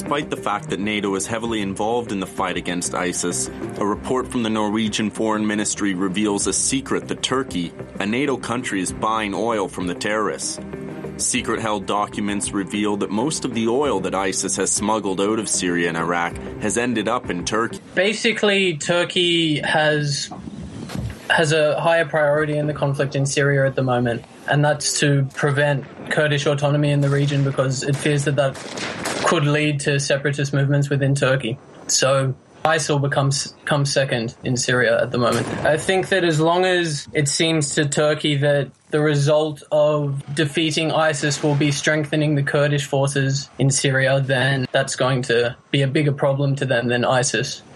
despite the fact that NATO is heavily involved in the fight against ISIS, a report from the Norwegian Foreign Ministry reveals a secret that Turkey, a NATO country, is buying oil from the terrorists. Secret-held documents reveal that most of the oil that ISIS has smuggled out of Syria and Iraq has ended up in Turkey. Basically, Turkey has a higher priority in the conflict in Syria at the moment, and that's to prevent Kurdish autonomy in the region because it fears that could lead to separatist movements within Turkey. So ISIL comes second in Syria at the moment. I think that as long as it seems to Turkey that the result of defeating ISIS will be strengthening the Kurdish forces in Syria, then that's going to be a bigger problem to them than ISIS.